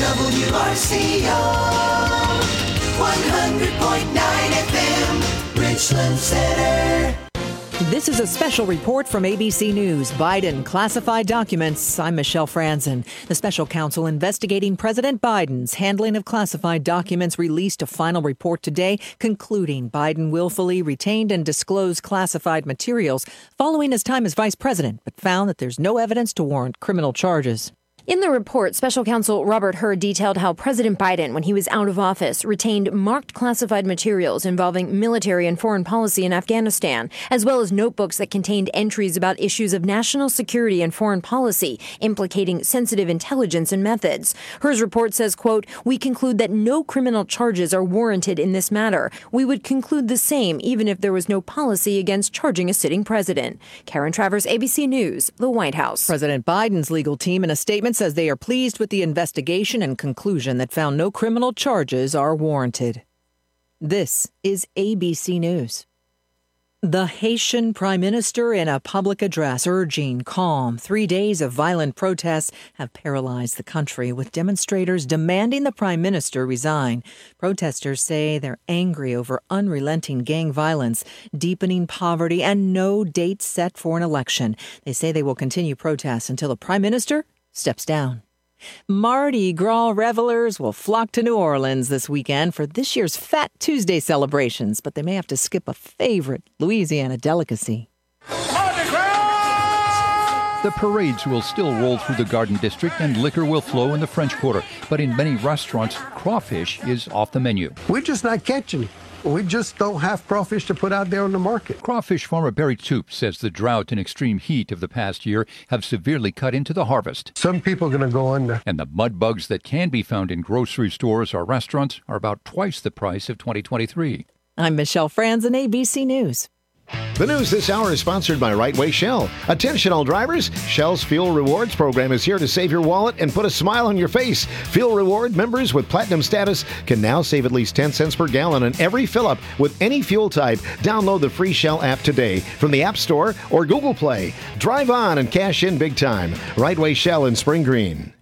WRCO 100.9 FM, Richland Center. This is a special report from ABC News. Biden classified documents. I'm Michelle Franzen. The special counsel investigating President Biden's handling of classified documents released a final report today, concluding Biden willfully retained and disclosed classified materials following his time as vice president, but found that there's no evidence to warrant criminal charges. In the report, special counsel Robert Hur detailed how President Biden, when he was out of office, retained marked classified materials involving military and foreign policy in Afghanistan, as well as notebooks that contained entries about issues of national security and foreign policy, implicating sensitive intelligence and methods. Hur's report says, quote, "We conclude that no criminal charges are warranted in this matter. We would conclude the same even if there was no policy against charging a sitting president." Karen Travers, ABC News, the White House. President Biden's legal team, in a statement, says they are pleased with the investigation and conclusion that found no criminal charges are warranted. This is ABC News. The Haitian Prime Minister, in a public address urging calm. 3 days of violent protests have paralyzed the country, with demonstrators demanding the Prime Minister resign. Protesters say they're angry over unrelenting gang violence, deepening poverty, and no date set for an election. They say they will continue protests until the Prime Minister steps down. Mardi Gras revelers will flock to New Orleans this weekend for this year's Fat Tuesday celebrations, but they may have to skip a favorite Louisiana delicacy. The parades will still roll through the Garden District and liquor will flow in the French Quarter. But in many restaurants, crawfish is off the menu. We're just not catching it. We just don't have crawfish to put out there on the market. Crawfish farmer Barry Toop says the drought and extreme heat of the past year have severely cut into the harvest. Some people are going to go under. And the mud bugs that can be found in grocery stores or restaurants are about twice the price of 2023. I'm Michelle Franzen, ABC News. The news this hour is sponsored by Right Way Shell. Attention all drivers, Shell's Fuel Rewards program is here to save your wallet and put a smile on your face. Fuel Reward members with platinum status can now save at least 10 cents per gallon on every fill-up with any fuel type. Download the free Shell app today from the App Store or Google Play. Drive on and cash in big time. Right Way Shell in Spring Green.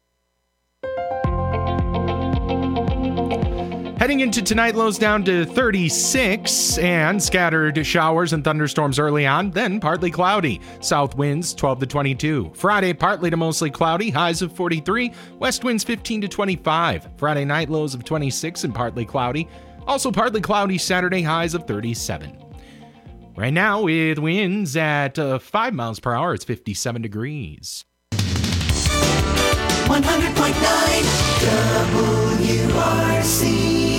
Heading into tonight, lows down to 36 and scattered showers and thunderstorms early on, then partly cloudy. South winds 12 to 22. Friday, partly to mostly cloudy, highs of 43. West winds 15 to 25. Friday night, lows of 26 and partly cloudy. Also partly cloudy Saturday, highs of 37. Right now, with winds at 5 miles per hour, it's 57 degrees. 100.9 WRCO.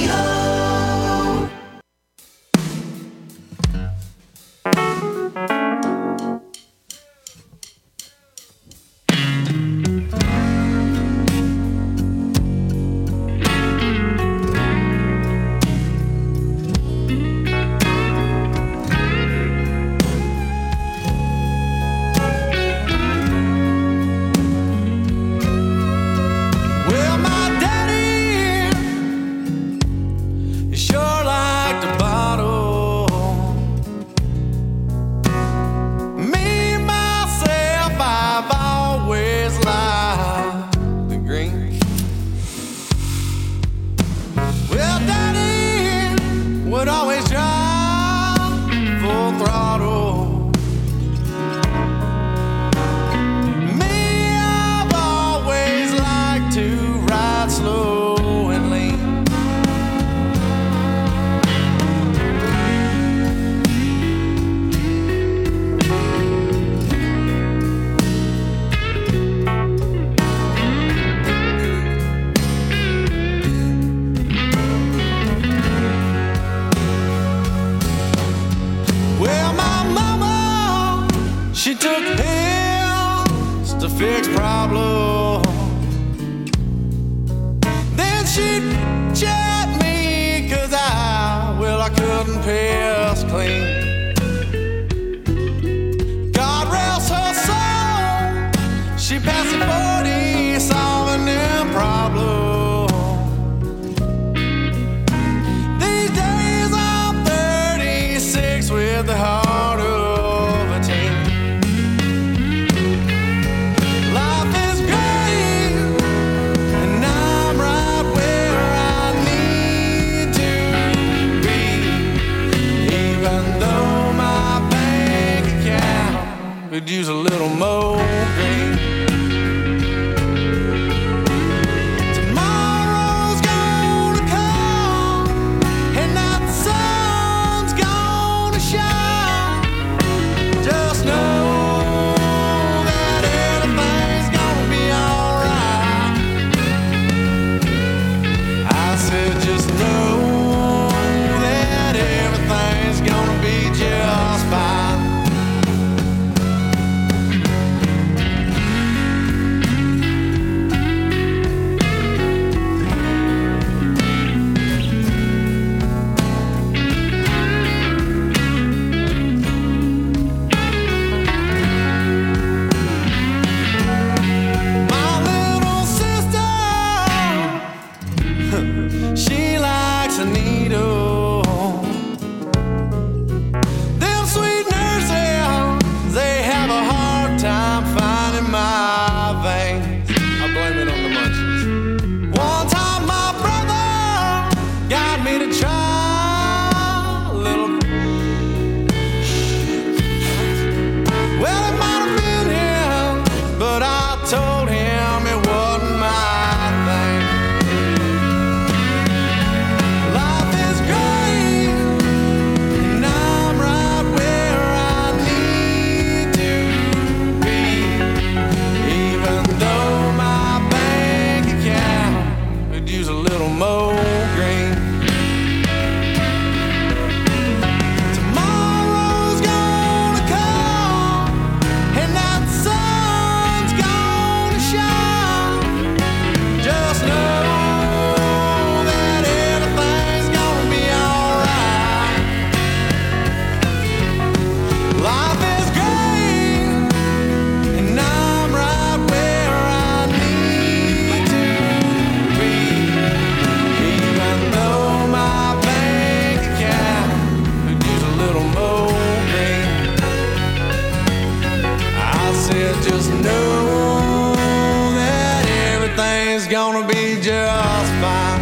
everything's gonna be just fine.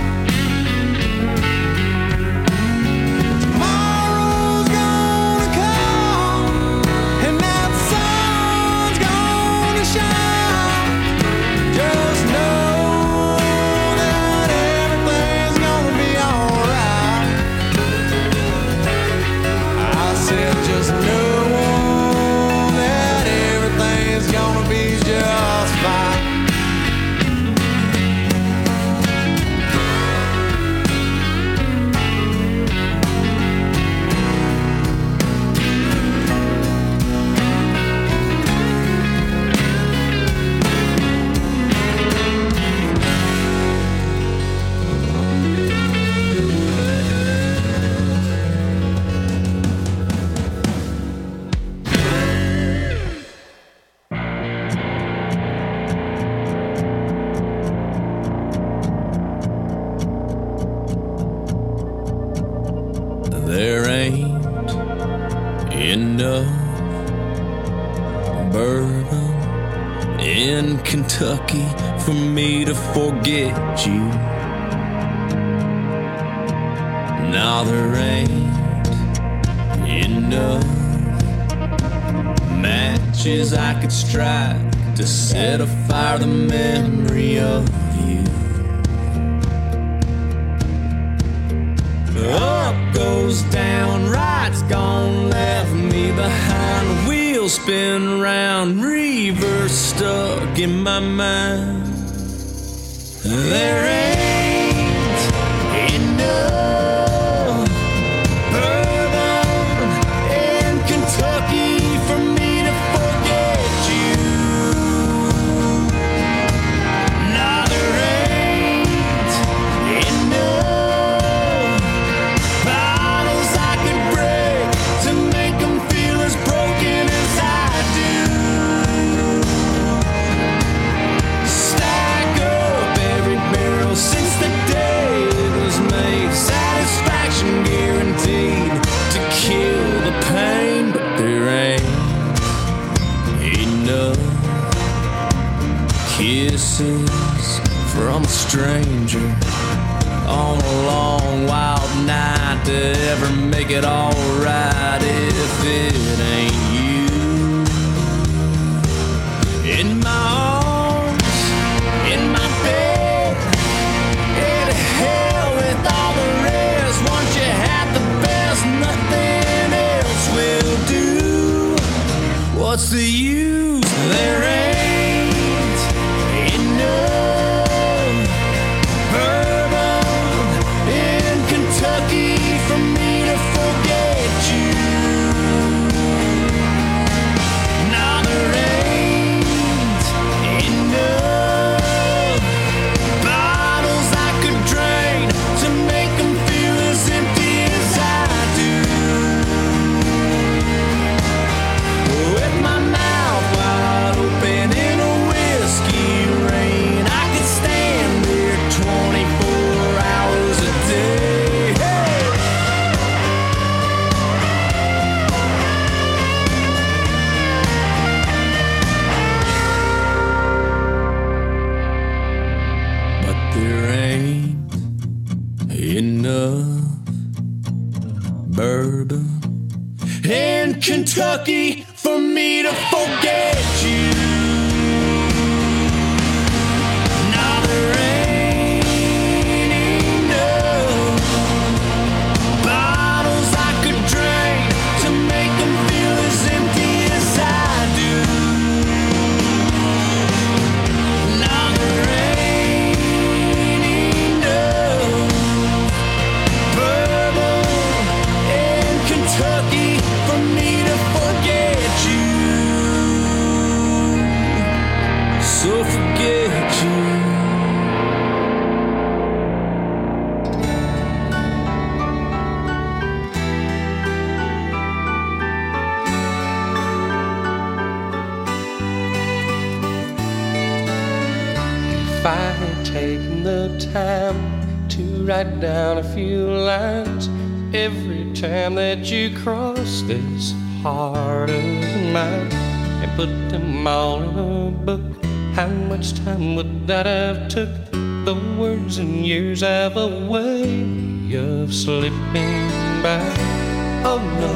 Tomorrow's gonna come, and that sun's gonna shine. Just know that everything's gonna be alright. I said just know that everything's gonna be just fine. There ain't enough bourbon in Kentucky for me to forget you. Now there ain't enough matches I could strike to set afire the memory of you. Up goes down, right's gone, left me behind. Wheels spin round, reverse stuck in my mind. There ain't enough bourbon in Kentucky for me to forget you. Now there ain't enough bottles I could break to make them feel as broken as I do. Stack up every barrel since the day it was made. Satisfaction guaranteed to kill the pain, but there ain't enough kisses from a stranger on a long wild night to ever make it alright if it ain't you. In my arms, in my bed, in hell with all the rest. Once you had the best, nothing else will do. What's the use? There ain't enough bourbon in Kentucky for me to forget you. Now there ain't enough bottles I could drain to make them feel as empty as I do. With my mouth wide open in a whiskey rain, I could stand there 24 hours a day. Hey! But there ain't enough bourbon in Kentucky for me to forget you. Now there ain't enough bottles I could drain to make them feel as empty as I do. Now there ain't enough bourbon in Kentucky for me to forget you. So forget you. If I had taken the time to write down a few lines every time that you cross this heart of mine and put them all in a book, how much time would that have took The words and years have a way of slipping by. Oh no,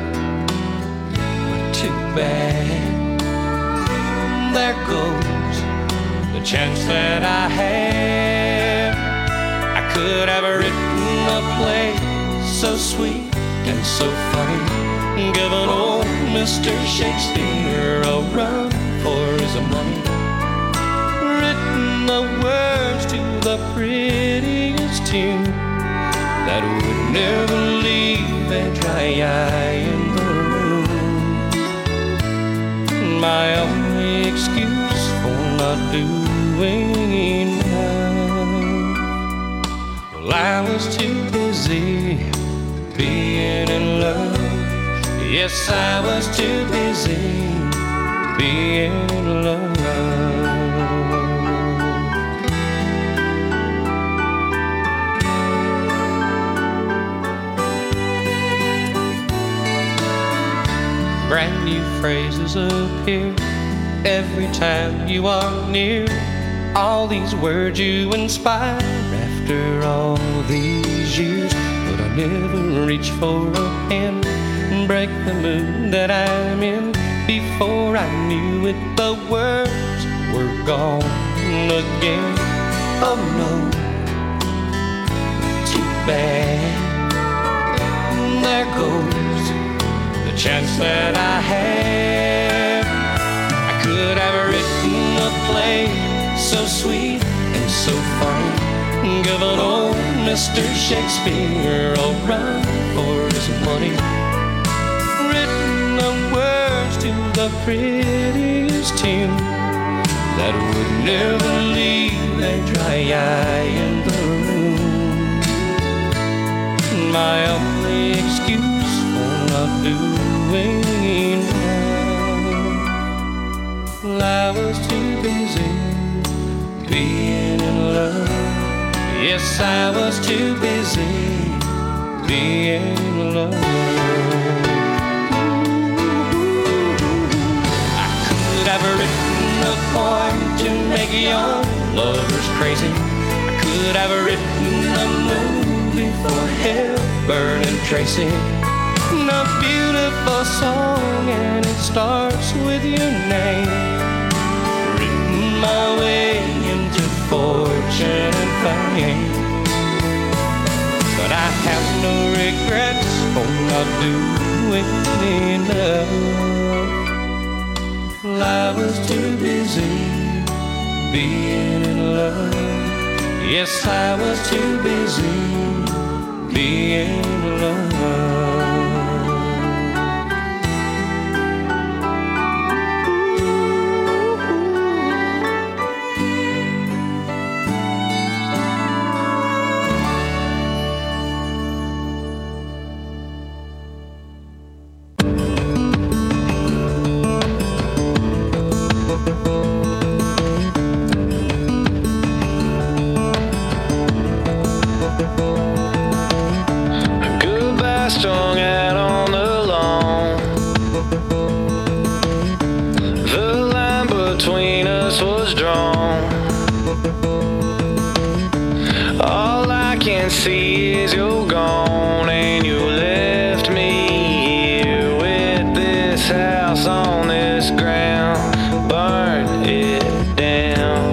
but too bad. There goes the chance that I had. I could have written a play so sweet and so funny, given old Mr. Shakespeare a run for his money, written the words to the prettiest tune that would never leave a dry eye in the room. My only excuse for not doing enough, well, I was too busy being in love. Yes, I was too busy being in love. Brand new phrases appear every time you are near. All these words you inspire after all these years, but I never reach for a pen and break the mood that I'm in. Before I knew it, the words were gone again. Oh no, too bad. There goes the chance that I had. I could have written a play so sweet and so funny, given old Mr. Shakespeare a run for his money, written the words to the prettiest tune that would never leave a dry eye in the room. My only excuse for not doing enough, well, I was too busy being in love. Yes, I was too busy being in love. I could have written a poem to make your lovers crazy. I could have written a movie for Hepburn and Tracy. A beautiful song and it starts with your name. Written my way into fortune and fame, but I have no regrets for not doing enough. Well, I was too busy being in love. Yes, I was too busy being in love. Strung out on the lawn, the line between us was drawn. All I can see is you're gone, and you left me here with this house on this ground. Burn it down.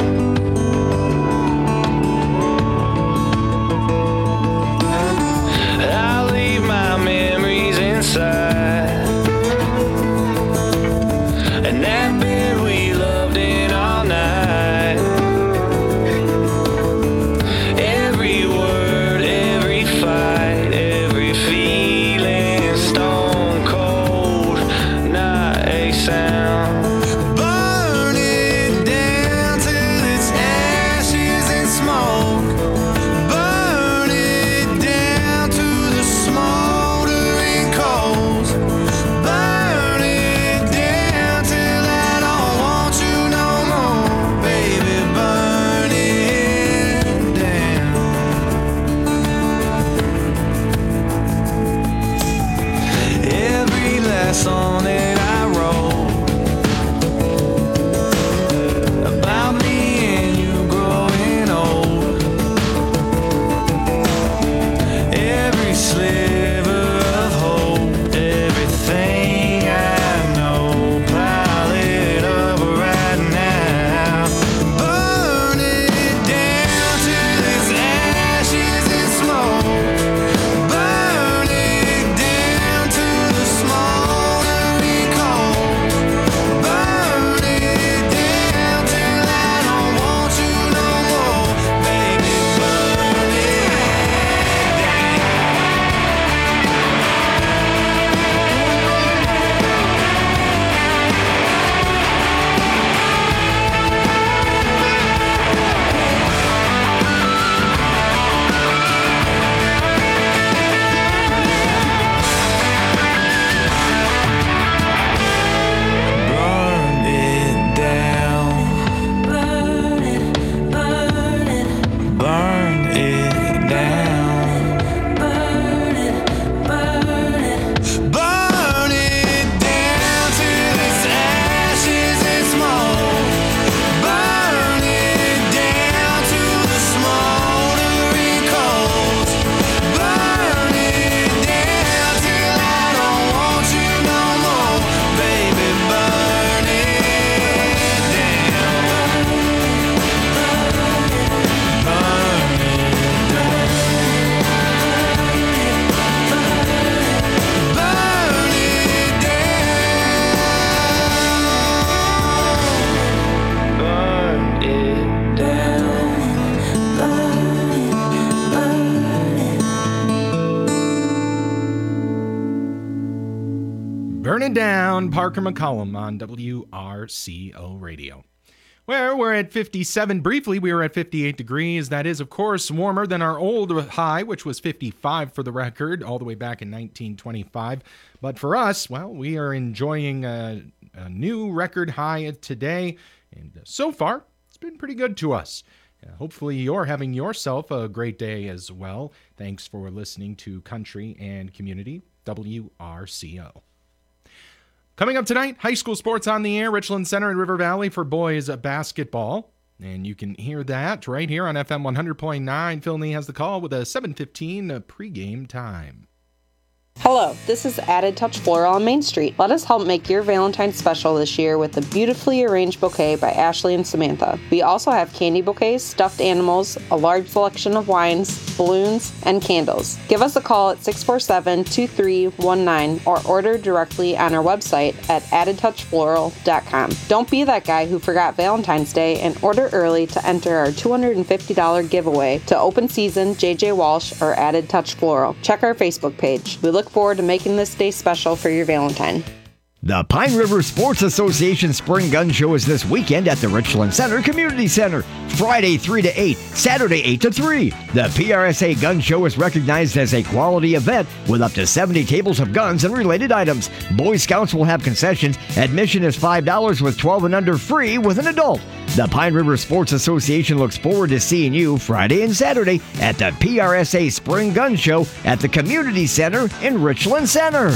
I'll leave my memories inside, and that bed we loved in all night. Every word, every fight, every feeling Burn It Down, Parker McCollum on WRCO Radio. Where we're at 57 briefly, we were at 58 degrees. That is, of course, warmer than our old high, which was 55 for the record, all the way back in 1925. But for us, well, we are enjoying a new record high today. And so far, it's been pretty good to us. Hopefully you're having yourself a great day as well. Thanks for listening to Country and Community, WRCO. Coming up tonight, high school sports on the air, Richland Center and River Valley for boys basketball. And you can hear that right here on FM 100.9. Phil Nee has the call with a 7:15 pregame time. Hello, this is Added Touch Floral on Main Street. Let us help make your Valentine's special this year with a beautifully arranged bouquet by Ashley and Samantha. We also have candy bouquets, stuffed animals, a large selection of wines, balloons, and candles. Give us a call at 647-2319 or order directly on our website at addedtouchfloral.com. Don't be that guy who forgot Valentine's Day and order early to enter our $250 giveaway to Open Season, JJ Walsh, or Added Touch Floral. Check our Facebook page. We look forward to making this day special for your Valentine. The Pine River Sports Association Spring Gun Show is this weekend at the Richland Center Community Center. Friday 3 to 8, Saturday 8 to 3. The PRSA Gun Show is recognized as a quality event with up to 70 tables of guns and related items. Boy Scouts will have concessions. Admission is $5 with 12 and under free with an adult. The Pine River Sports Association looks forward to seeing you Friday and Saturday at the PRSA Spring Gun Show at the Community Center in Richland Center.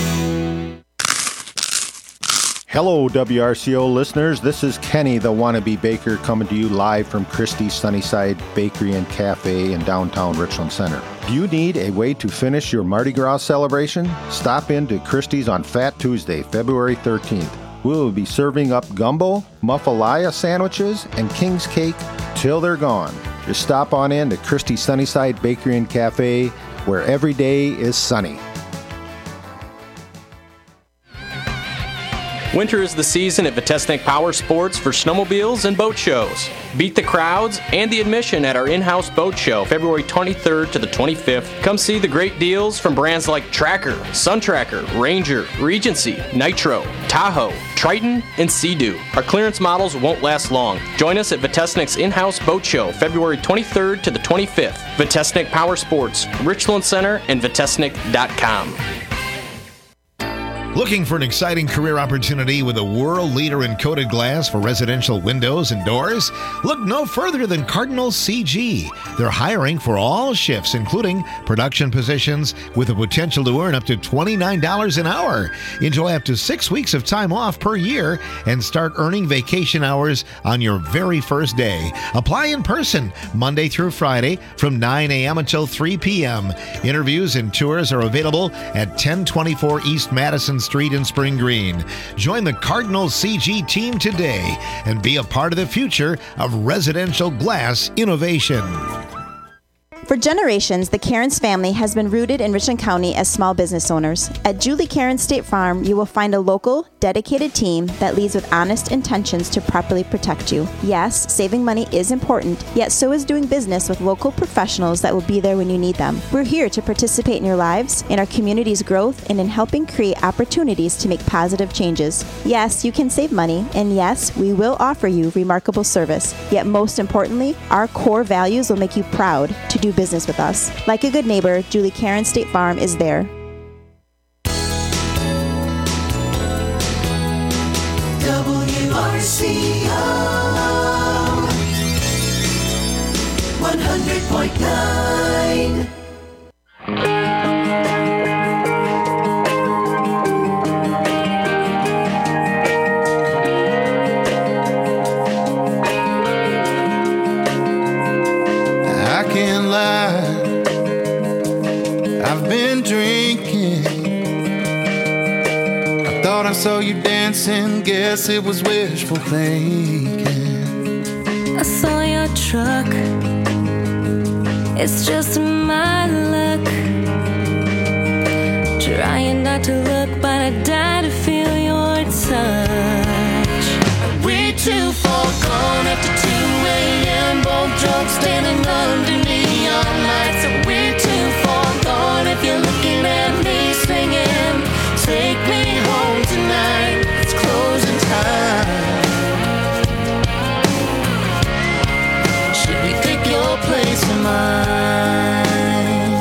Hello, WRCO listeners. This is Kenny, the wannabe baker, coming to you live from Christie's Sunnyside Bakery and Cafe in downtown Richland Center. Do you need a way to finish your Mardi Gras celebration? Stop in to Christie's on Fat Tuesday, February 13th. We will be serving up gumbo, muffalaya sandwiches, and king's cake till they're gone. Just stop on in to Christie's Sunnyside Bakery and Cafe, where every day is sunny. Winter is the season at Vitesnik Power Sports for snowmobiles and boat shows. Beat the crowds and the admission at our in-house boat show, February 23rd to the 25th. Come see the great deals from brands like Tracker, Sun Tracker, Ranger, Regency, Nitro, Tahoe, Triton, and Sea-Doo. Our clearance models won't last long. Join us at Vitesnik's in-house boat show, February 23rd to the 25th. Vitesnik Power Sports, Richland Center, and Vitesnik.com. Looking for an exciting career opportunity with a world leader in coated glass for residential windows and doors? Look no further than Cardinal CG. They're hiring for all shifts, including production positions, with the potential to earn up to $29 an hour. Enjoy up to 6 weeks of time off per year and start earning vacation hours on your very first day. Apply in person Monday through Friday from 9 a.m. until 3 p.m. Interviews and tours are available at 1024 East Madison Street in Spring Green. Join the Cardinal CG team today and be a part of the future of residential glass innovation. For generations, the Cairns family has been rooted in Richland County as small business owners. At Julie Cairns State Farm, you will find a local, dedicated team that leads with honest intentions to properly protect you. Yes, saving money is important, yet so is doing business with local professionals that will be there when you need them. We're here to participate in your lives, in our community's growth, and in helping create opportunities to make positive changes. Yes, you can save money, and yes, we will offer you remarkable service. Yet most importantly, our core values will make you proud to do business with us. Like a good neighbor, Julie Cairns State Farm is there. WRCO 100.9. I can't lie, I've been drinking. I thought I saw you dancing, guess it was wishful thinking. I saw your truck, it's just my luck. Trying not to look, but I die to feel your touch. Way too far gone after 2 a.m. Both drunk standing under neon lights. Way too far gone if you're looking at me singing. Take me home place of mine.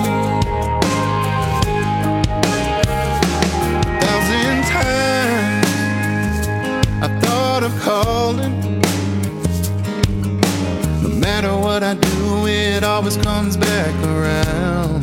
1,000 times I thought of calling. No matter what I do, it always comes back around.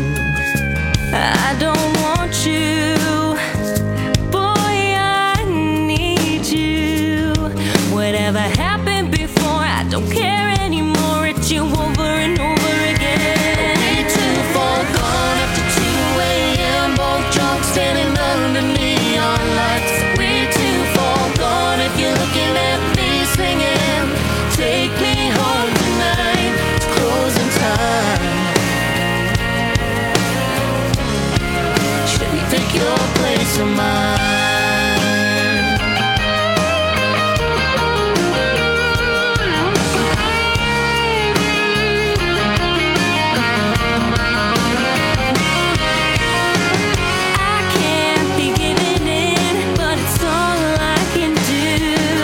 I don't want you, boy, I need you. Whatever happened before, I don't care anymore. It's you over and over again. Way too far gone after 2 a.m. Both drunk standing under neon lights. Way too far gone if you're looking at me singing. Take me home tonight. It's closing time. Take your place of mine. I can't be giving in, but it's all I can do.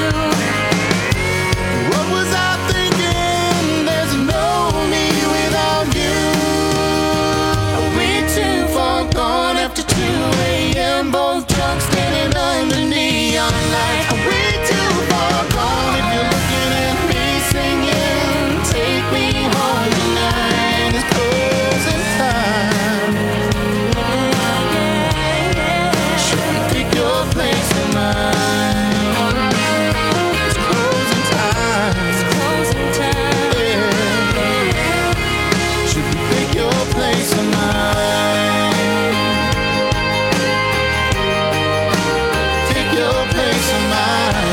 What was I thinking? There's no me without you. Way too far gone after 2 a.m. Both drunk standing under neon lights. Way too far gone if you're looking at me singing. Take me home tonight. It's closing time. Should we pick your place in mine? It's closing time. It's closing time. Yeah. Should we pick your place in mine? Take your place in mine.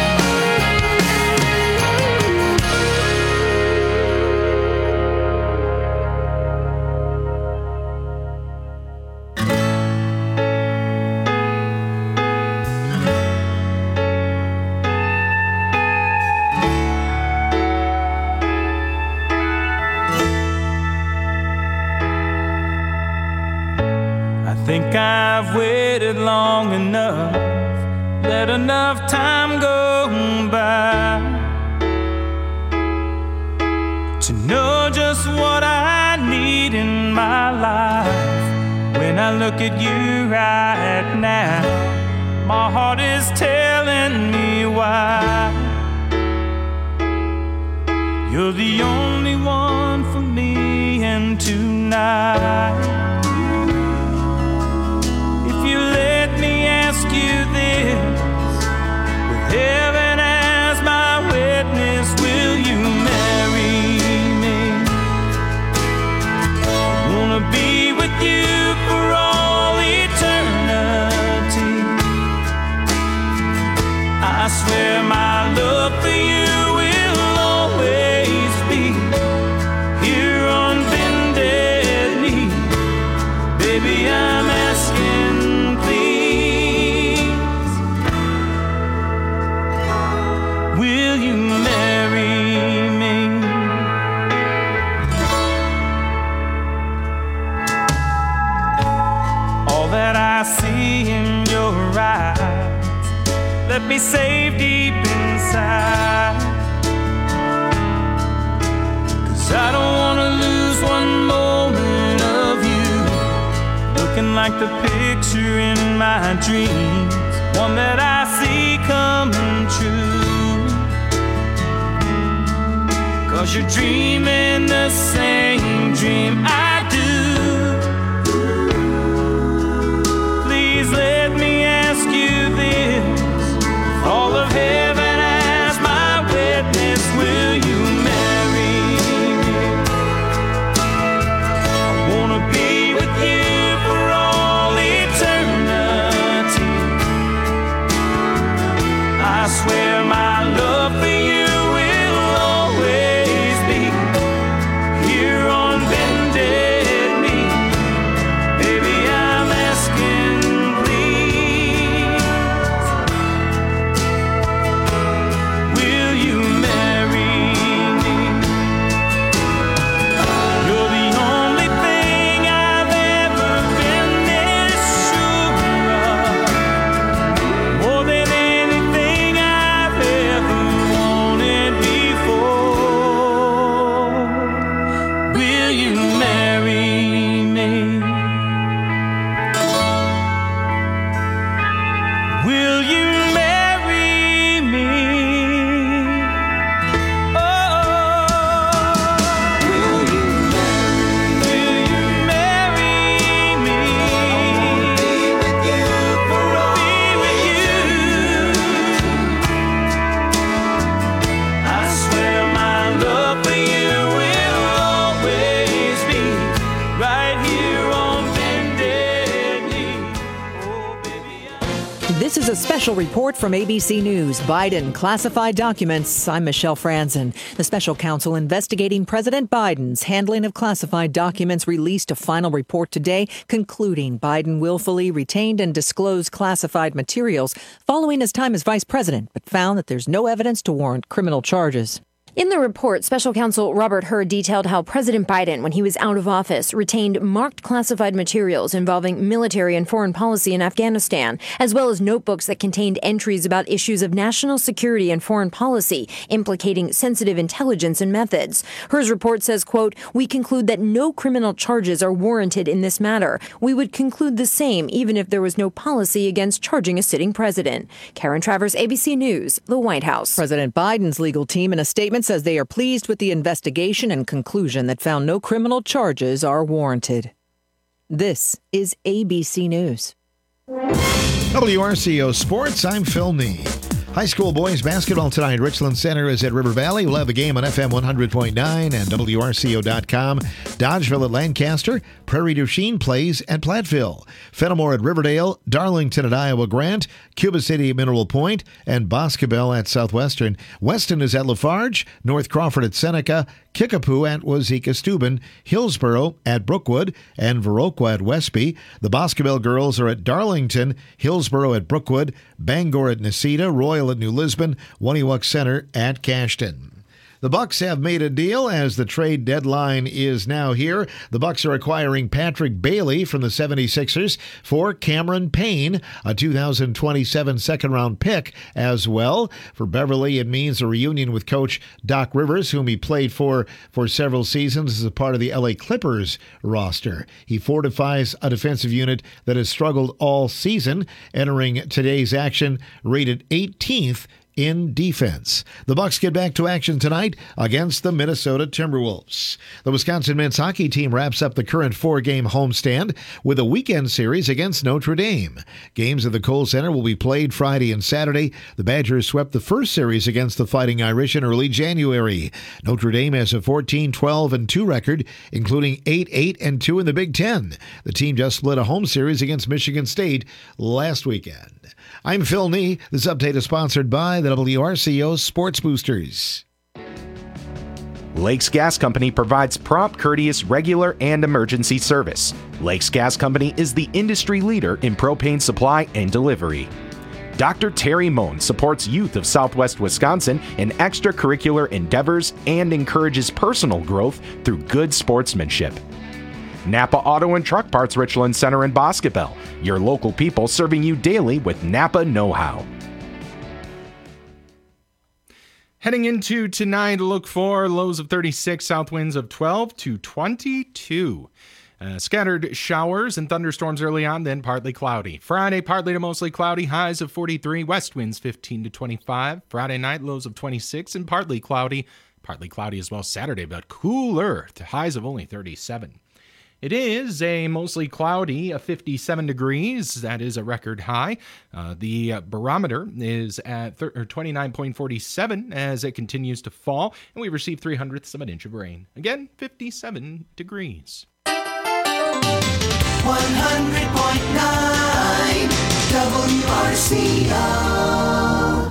I think I've waited long enough, let enough time go by to know just what I need in my life. When I look at you right now, my heart is telling me why. You're the only one for me, and tonight, if you let me ask you this, with heaven as my witness, will you marry me? I wanna be with you for all eternity. I swear my love for you will always be here on bended knee. Baby, I'm asking, please, will you marry me? All that I see in your eyes, let me save deep inside. 'Cause I don't wanna lose one moment of you, looking like the picture in my dreams, one that I see coming true. 'Cause you're dreaming the same dream I do. Please let me ask you this, all of heaven as my witness, will you marry me? I wanna be with you for all eternity. I swear my love for you will always be here on bended is a special report from ABC News. Biden classified documents. I'm Michelle Franzen. The special counsel investigating President Biden's handling of classified documents released a final report today, concluding Biden willfully retained and disclosed classified materials following his time as vice president, but found that there's no evidence to warrant criminal charges. In the report, special counsel Robert Hur detailed how President Biden, when he was out of office, retained marked classified materials involving military and foreign policy in Afghanistan, as well as notebooks that contained entries about issues of national security and foreign policy, implicating sensitive intelligence and methods. Hur's report says, quote, "We conclude that no criminal charges are warranted in this matter. We would conclude the same even if there was no policy against charging a sitting president." Karen Travers, ABC News, the White House. President Biden's legal team, in a statement, says they are pleased with the investigation and conclusion that found no criminal charges are warranted. This is ABC News. WRCO Sports, I'm Phil Nee. High school boys basketball tonight. Richland Center is at River Valley. We'll have the game on FM 100.9 and WRCO.com. Dodgeville at Lancaster. Prairie du Chien plays at Platteville. Fenimore at Riverdale. Darlington at Iowa Grant. Cuba City at Mineral Point. And Boscobel at Southwestern. Weston is at Lafarge. North Crawford at Seneca. Kickapoo at Wazeeka Steuben. Hillsboro at Brookwood. And Viroqua at Westby. The Boscobel girls are at Darlington. Hillsboro at Brookwood. Bangor at Necedah. Royal at New Lisbon. Waniwak Center at Cashton. The Bucks have made a deal as the trade deadline is now here. The Bucks are acquiring Patrick Bailey from the 76ers for Cameron Payne, a 2027 second-round pick as well. For Beverly, it means a reunion with coach Doc Rivers, whom he played for several seasons as a part of the LA Clippers roster. He fortifies a defensive unit that has struggled all season, entering today's action rated 18th in defense. The Bucks get back to action tonight against the Minnesota Timberwolves. The Wisconsin men's hockey team wraps up the current 4-game homestand with a weekend series against Notre Dame. Games at the Kohl Center will be played Friday and Saturday. The Badgers swept the first series against the Fighting Irish in early January. Notre Dame has a 14-12-2 record, including 8-8-2 in the Big Ten. The team just split a home series against Michigan State last weekend. I'm Phil Nee. This update is sponsored by the WRCO Sports Boosters. Lakes Gas Company provides prompt, courteous, regular, and emergency service. Lakes Gas Company is the industry leader in propane supply and delivery. Dr. Terry Moan supports youth of Southwest Wisconsin in extracurricular endeavors and encourages personal growth through good sportsmanship. Napa Auto and Truck Parts, Richland Center and Boscobel. Your local people serving you daily with Napa know-how. Heading into tonight, look for lows of 36, south winds of 12 to 22. Scattered showers and thunderstorms early on, then partly cloudy. Friday, partly to mostly cloudy, highs of 43, west winds 15 to 25. Friday night, lows of 26 and partly cloudy as well Saturday, but cooler to highs of only 37. It is a mostly cloudy, 57 degrees. That is a record high. The barometer is at 29.47 as it continues to fall, and we received 0.03 of an inch of rain. Again, 57 degrees. 100.9 WRCO.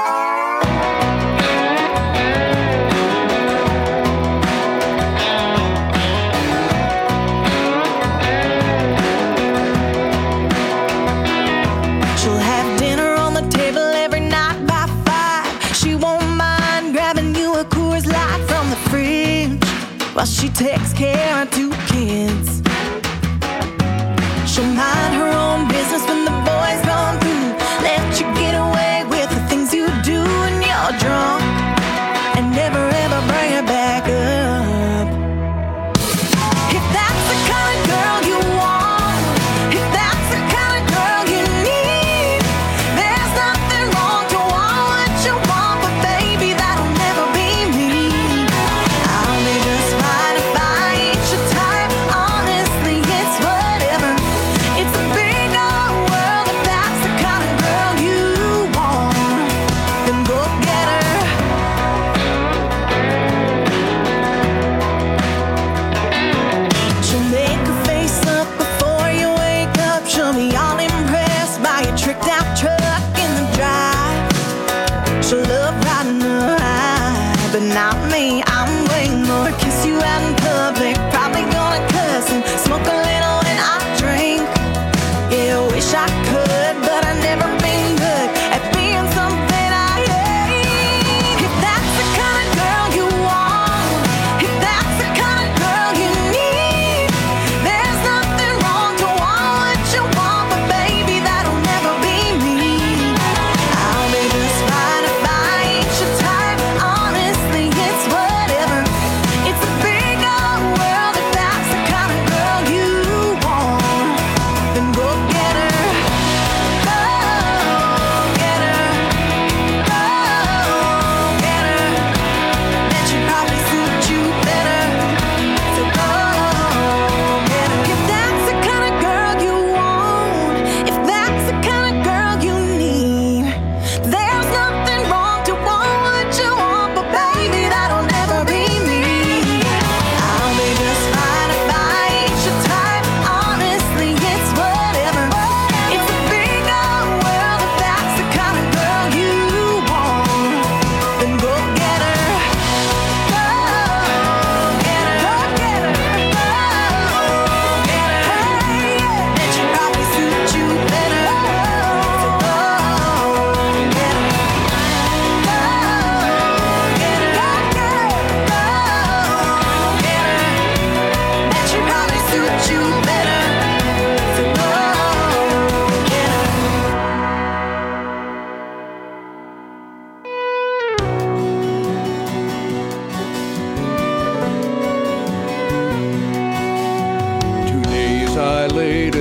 While she takes care of 2 kids, she'll mind her own business when the boys come through. Let you get away with the things you do when you're drunk, and never ever bring her back up. If that's the kind of girl you want, if that's the kind of girl you need, there's nothing wrong to want what you want, but baby, that'll never be me. I'll be just fine if I ain't your type. Honestly, it's whatever. It's a big old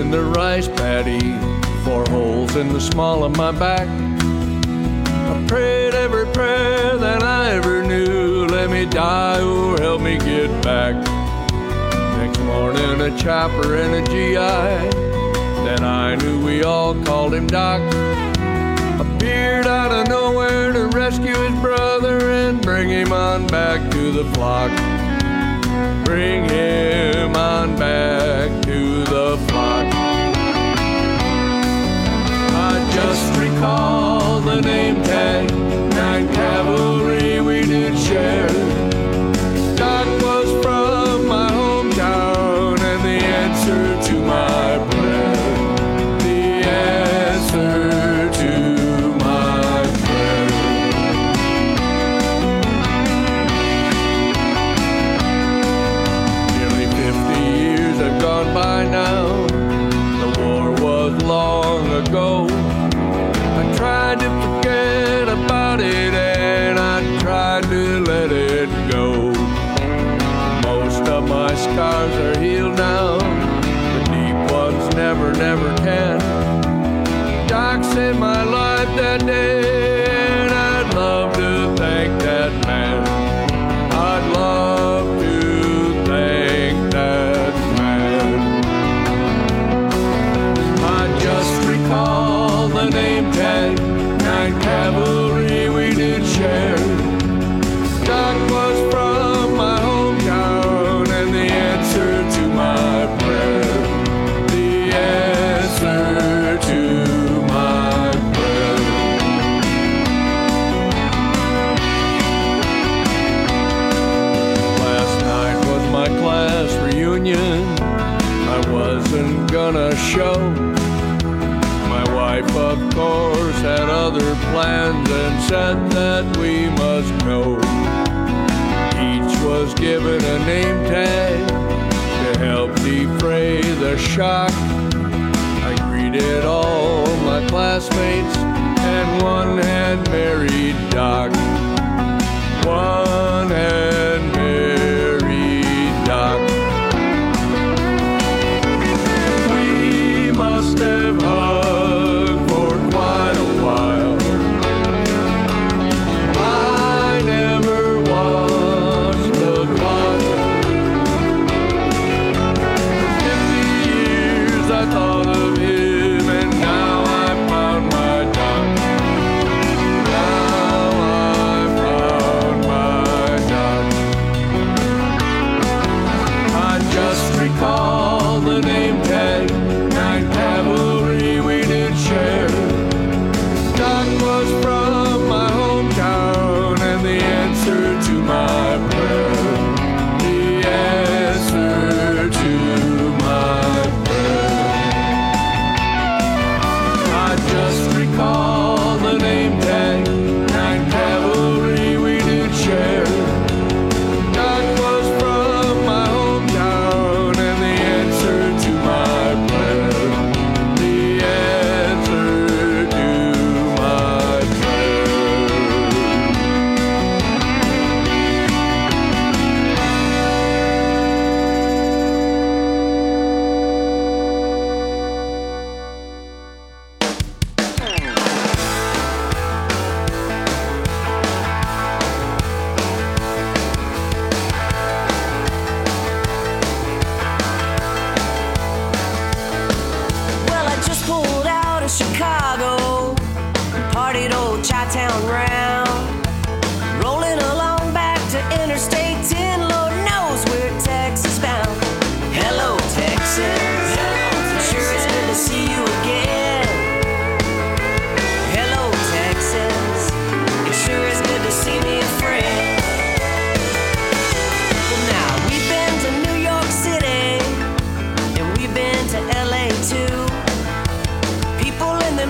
in the rice paddy, 4 holes in the small of my back. I prayed every prayer that I ever knew. Let me die or help me get back. Next morning a chopper and a GI that I knew, we all called him Doc, appeared out of nowhere to rescue his brother and bring him on back to the flock. Bring him on back to the flock. I just recall the name tag, 9th Cavalry we did share. Doc was from my hometown and the answer to my prayer. The answer to my prayer. Nearly 50 years have gone by now. The war was long ago. I tried to forget about it and I tried to let it go. Most of my scars are healed now. The deep ones never, never can. Doc saved my life that day and I'd love to thank that man. I'd love to thank that man. I just recall the name tag, 9th Cavalry we did share. Doc was from my hometown and the answer to my prayer. The answer to my prayer. Last night was my class reunion. I wasn't gonna show. My wife, of course, had other plans and said that we must go. Each was given a name tag to help defray the shock. I greeted all my classmates and one had married Doc. One had married Doc. We must have hugged for quite a while. I never watched the clock. 50 years I thought of him and now I found my Doc. Now I found my Doc. I just recall the name tag, 9th Cavalry we did share. Doc was from my hometown and the answer to my prayer. The answer to my prayer. I just recall the name tag, 9th Cavalry we did share. Doc was from my hometown and the answer to my prayer. The answer to my prayer. Well, I just pulled out of Chicago, partied old Chi-Town round, rolling along back to Interstate 10. Lord knows we're Texas bound. Hello, Texas. Sure it's good to see you again. Hello, Texas. It sure is good to see me a friend. Well, now we've been to New York City and we've been to LA too. People in the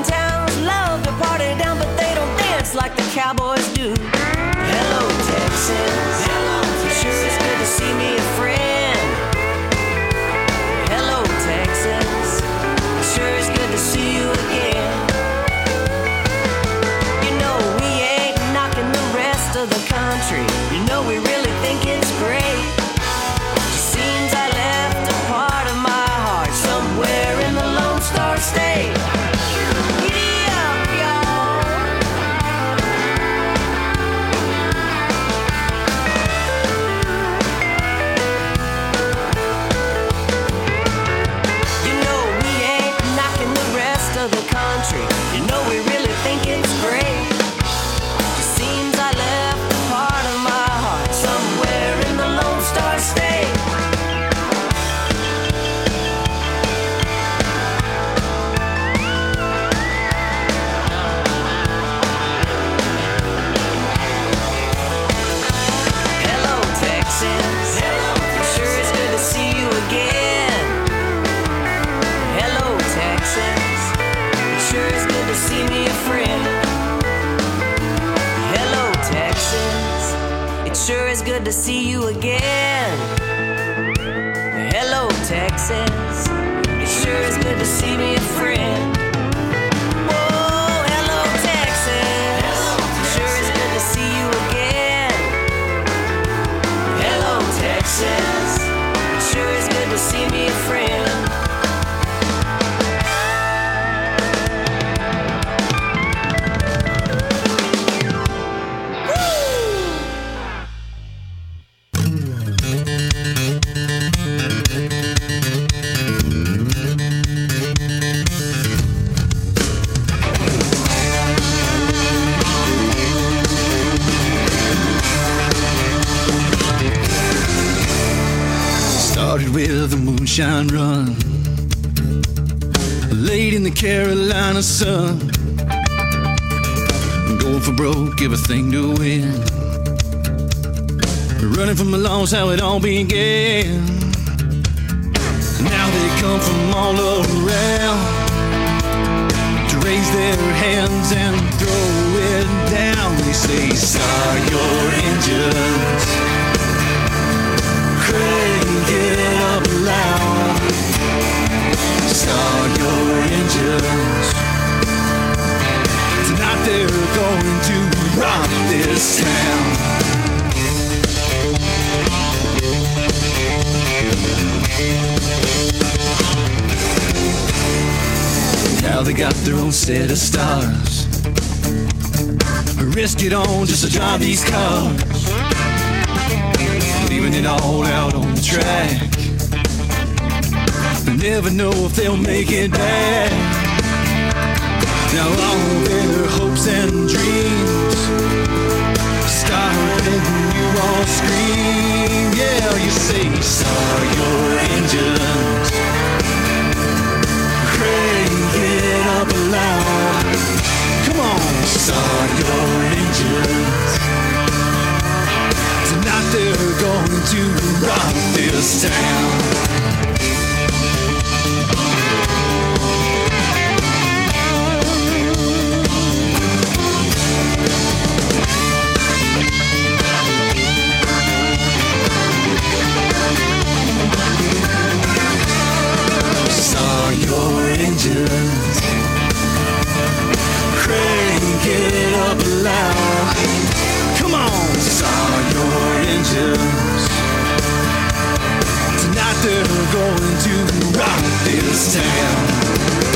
to see you again. Hello, Texas. It sure is good to see me a friend. Oh, hello, Texas. Sure is good to see you again. Hello, Texas. Sure is good to see me a friend. Started with a moonshine run, late in the Carolina sun. Going for broke, everything to win. Running from the loss, how it all began. Now they come from all around to raise their hands and throw it down. They say, start your engines, crank it up loud. Start your engines. Tonight they're going to rock this town. Now they got their own set of stars. Risk it on just to drive these cars, leaving it all out on the track. They never know if they'll make it back. Now all their hopes and dreams start making you all scream. Yeah, you say, start your engines, crank it up loud. Come on, start your engines. Tonight they're going to rock this town. Start your engines, crank it up loud. Come on, start your engines. Tonight they're going to rock this town.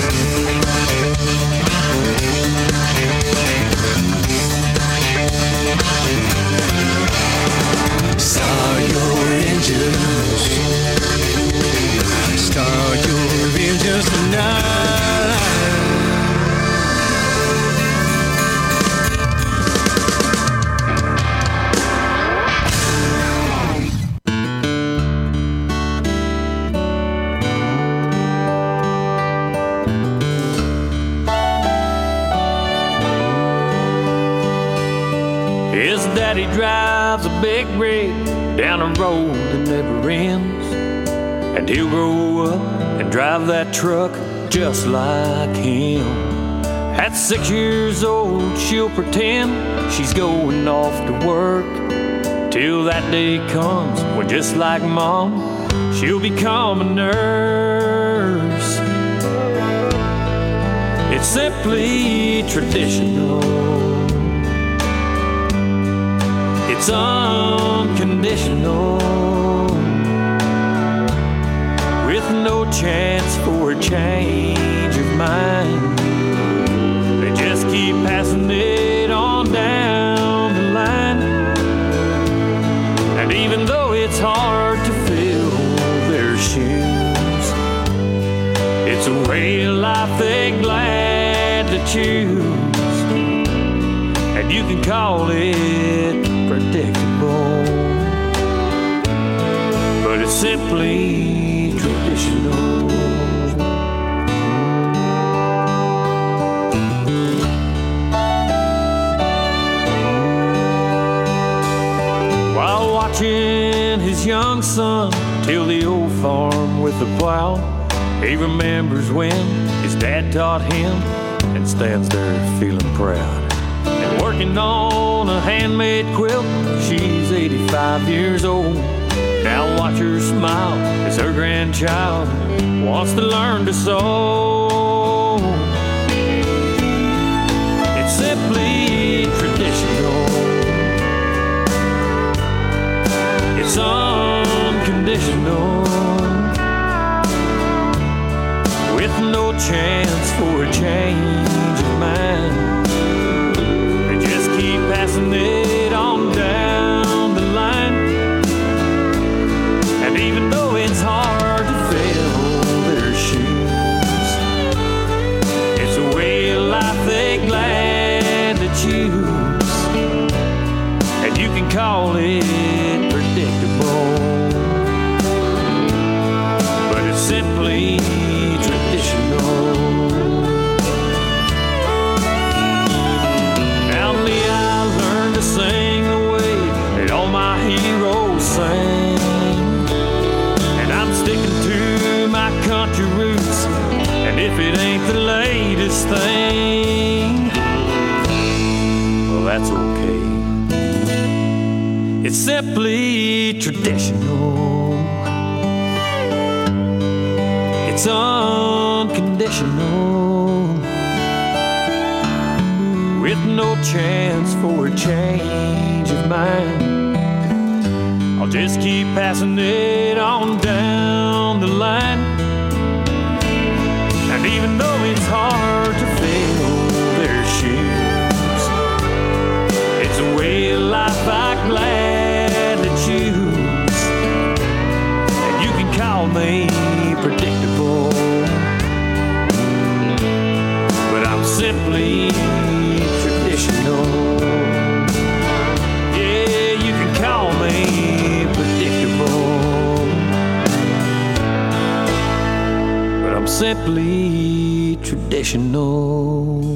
Start your engines. Start your engines tonight. His daddy drives a big rig down a road that never ends, and he'll grow up and drive that truck just like him. At 6 years old, she'll pretend she's going off to work, till that day comes when, just like Mom, she'll become a nurse. It's simply traditional. It's unconditional, with no chance for a change of mind. They just keep passing it on down the line. And even though it's hard to fill their shoes, it's a way of life they're glad to choose. And you can call it predictable, but it's simply traditional. While watching his young son till the old farm with the plow, he remembers when his dad taught him and stands there feeling proud. And working working on a handmade quilt. She's 85 years old. Now watch her smile as her grandchild wants to learn to sew. It's simply traditional. It's unconditional, with no chance for a change of mind. They just keep passing it on down the line. And even though it's hard to fill their shoes, it's a way of life they glad to choose. And you can call it predictable, but it's simply traditional. Now me, I learned to sing the way that all my heroes sang, and I'm sticking to my country roots. And if it ain't the latest thing, well, that's okay. It's simply traditional. It's unconditional, with no chance for a change of mind. I'll just keep passing it on down the line. And even though it's hard to fill their shoes, it's a way of life I glad to choose. And you can call me predictable, but I'm simply traditional. Yeah, you can call me predictable, but I'm simply traditional.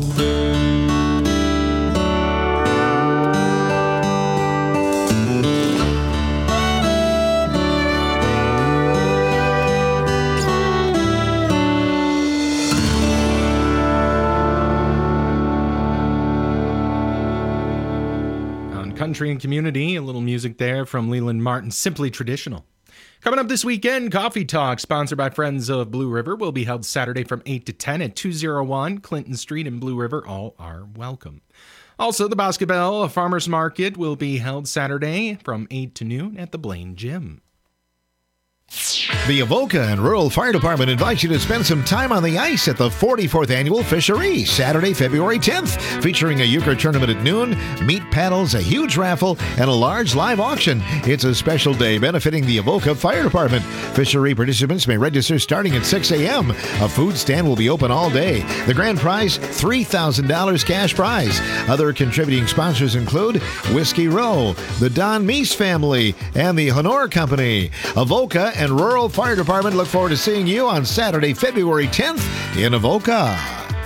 Country and community, a little music there from Leland Martin, Simply Traditional. Coming up this weekend, Coffee Talk, sponsored by Friends of Blue River, will be held Saturday from 8 to 10 at 201 Clinton Street in Blue River. All are welcome. Also, the Boscobel Farmers Market will be held Saturday from 8 to noon at the Blaine Gym. The Avoca and Rural Fire Department invites you to spend some time on the ice at the 44th Annual Fishery, Saturday, February 10th, featuring a euchre tournament at noon, meat paddles, a huge raffle, and a large live auction. It's a special day benefiting the Avoca Fire Department. Fishery participants may register starting at 6 a.m. A food stand will be open all day. The grand prize, $3,000 cash prize. Other contributing sponsors include Whiskey Row, the Don Meese family, and the Honor Company. Avoca and Rural Fire Department look forward to seeing you on Saturday, February 10th in Avoca.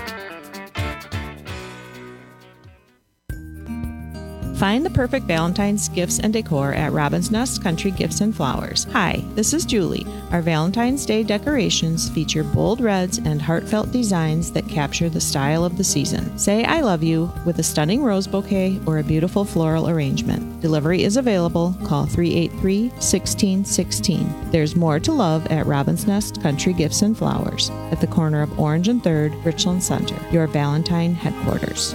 Find the perfect Valentine's gifts and decor at Robin's Nest Country Gifts and Flowers. Hi, this is Julie. Our Valentine's Day decorations feature bold reds and heartfelt designs that capture the style of the season. Say I love you with a stunning rose bouquet or a beautiful floral arrangement. Delivery is available. Call 383-1616. There's more to love at Robin's Nest Country Gifts and Flowers at the corner of Orange and 3rd, Richland Center, your Valentine headquarters.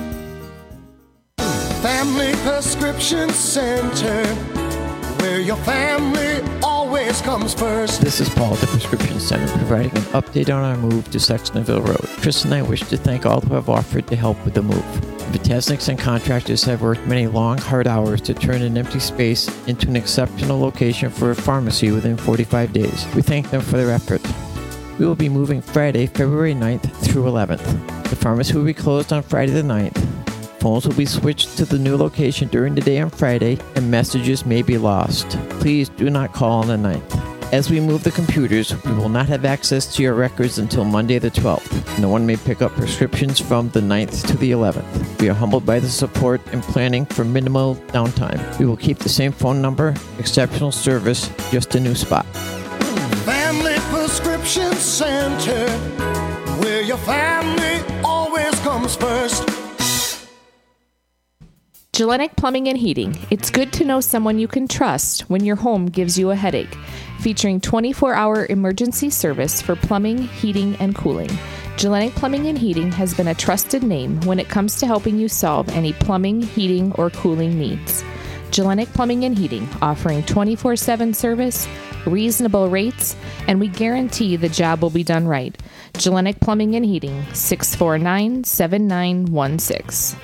Family Prescription Center, where your family always comes first. This is Paul at the Prescription Center, providing an update on our move to Sextonville Road. Chris and I wish to thank all who have offered to help with the move. Vitasniks and contractors have worked many long, hard hours to turn an empty space into an exceptional location for a pharmacy within 45 days. We thank them for their effort. We will be moving Friday, February 9th through 11th. The pharmacy will be closed on Friday the 9th. Phones will be switched to the new location during the day on Friday, and messages may be lost. Please do not call on the 9th. As we move the computers, we will not have access to your records until Monday the 12th. No one may pick up prescriptions from the 9th to the 11th. We are humbled by the support and planning for minimal downtime. We will keep the same phone number, exceptional service, just a new spot. Family Prescription Center, where your family always comes first. Gellenic Plumbing and Heating. It's good to know someone you can trust when your home gives you a headache. Featuring 24-hour emergency service for plumbing, heating, and cooling. Gellenic Plumbing and Heating has been a trusted name when it comes to helping you solve any plumbing, heating, or cooling needs. Gellenic Plumbing and Heating, offering 24/7 service, reasonable rates, and we guarantee the job will be done right. Gellenic Plumbing and Heating, 649-7916.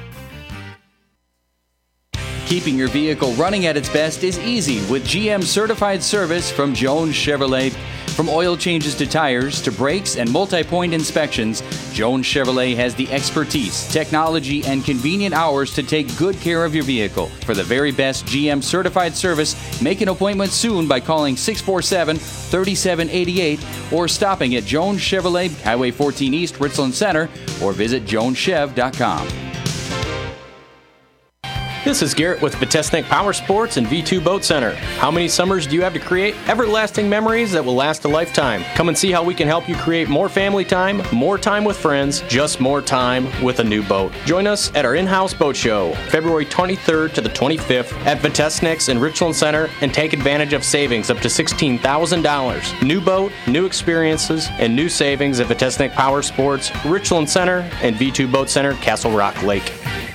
Keeping your vehicle running at its best is easy with GM certified service from Jones Chevrolet. From oil changes to tires to brakes and multi-point inspections, Jones Chevrolet has the expertise, technology, and convenient hours to take good care of your vehicle. For the very best GM certified service, make an appointment soon by calling 647-3788 or stopping at Jones Chevrolet, Highway 14 East, Richland Center, or visit joneschev.com. This is Garrett with Vitesnik Power Sports and V2 Boat Center. How many summers do you have to create everlasting memories that will last a lifetime? Come and see how we can help you create more family time, more time with friends, just more time with a new boat. Join us at our in-house boat show, February 23rd to the 25th at Vitesnik's in Richland Center, and take advantage of savings up to $16,000. New boat, new experiences, and new savings at Vitesnik Power Sports, Richland Center, and V2 Boat Center, Castle Rock Lake.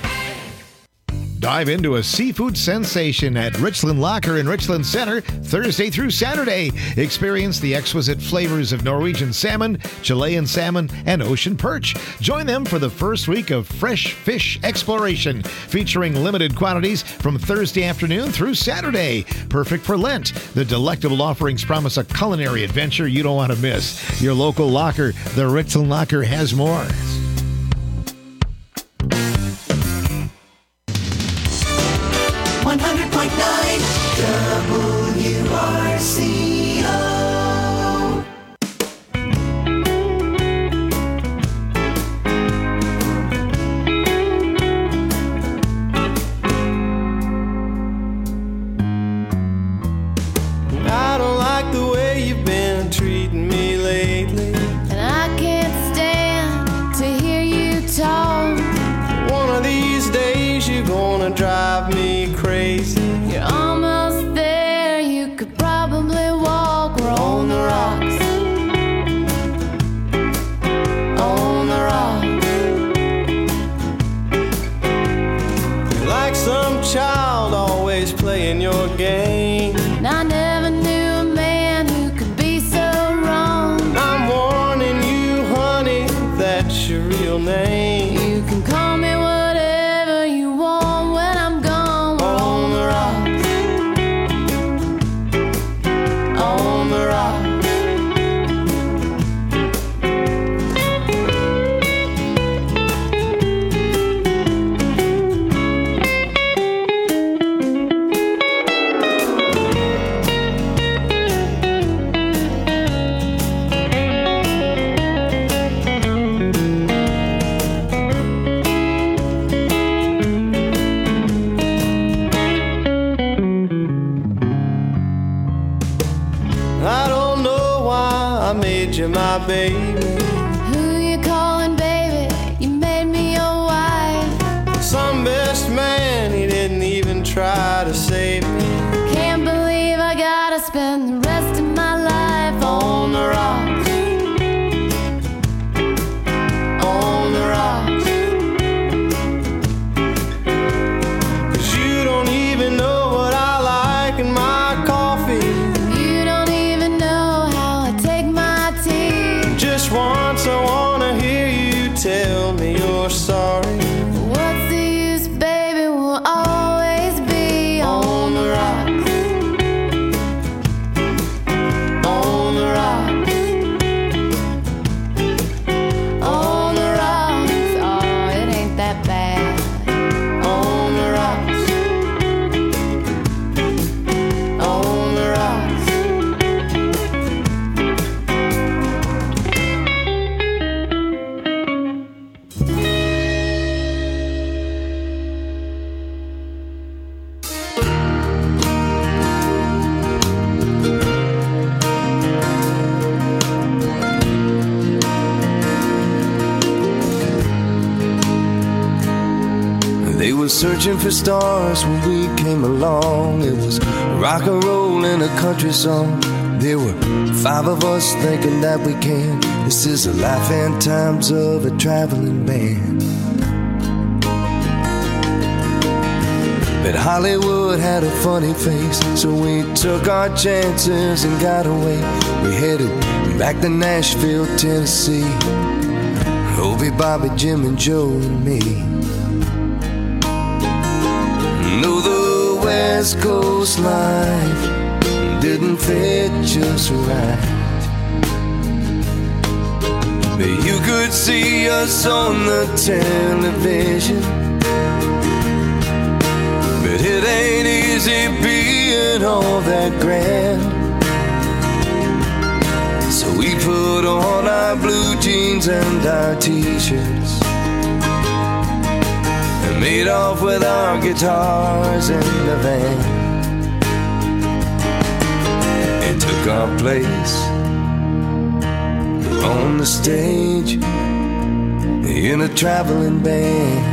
Dive into a seafood sensation at Richland Locker in Richland Center Thursday through Saturday. Experience the exquisite flavors of Norwegian salmon, Chilean salmon, and ocean perch. Join them for the first week of Fresh Fish Exploration, featuring limited quantities from Thursday afternoon through Saturday. Perfect for Lent. The delectable offerings promise a culinary adventure you don't want to miss. Your local locker, the Richland Locker, has more. 100.9 WRCO. I don't like the way you've been treating me lately, And I can't stand to hear you talk. one of these days you're gonna drive me crazy. You're almost there, you could probably walk. We're on the rocks. On the rocks. You're like some child always playing your game. And I never knew a man who could be so wrong. I'm warning you, honey, that's your real name. You can call me whatever you want when I'm gone. We're on the rocks. On the rocks. I don't know why I made you my baby. Who you calling, baby? You made me your wife. Some best man, he didn't even try to save me. Can't believe I gotta spend the rest of my life on the rocks. On the rocks. 'Cause you don't even know what I like in my coffee. You don't even know how I take my tea. Just once I wanna hear you tell me you're sorry. What's the use, baby? We'll always be on were searching for stars when we came along. It was rock and roll and a country song. There were 5 of us thinking that we can. This is the life and times of a traveling band. But Hollywood had a funny face, so we took our chances and got away. We headed back to Nashville, Tennessee. Obie, Bobby, Jim, and Joe and me. No, the West Coast life didn't fit just right. But you could see us on the television. But it ain't easy being all that grand. So we put on our blue jeans and our t-shirts and made off with our guitars in the van, and took our place on the stage in a traveling band.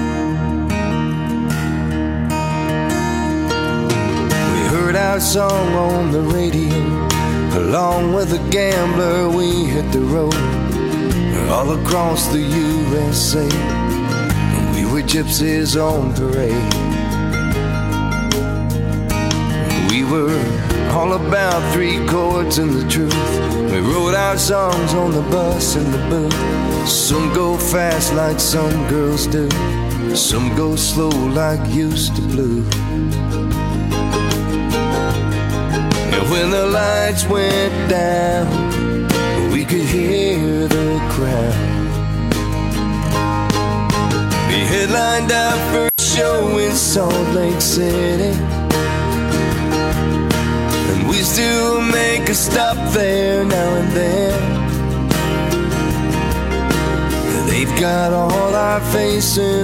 Our song on the radio, along with a gambler we hit the road all across the USA. We were gypsies on parade. We were all about 3 chords and the truth. We wrote our songs on the bus and the booth. Some go fast like some girls do, some go slow like used to blue. When the lights went down, we could hear the crowd. We headlined our first show in Salt Lake City, and we still make a stop there now and then. They've got all our faces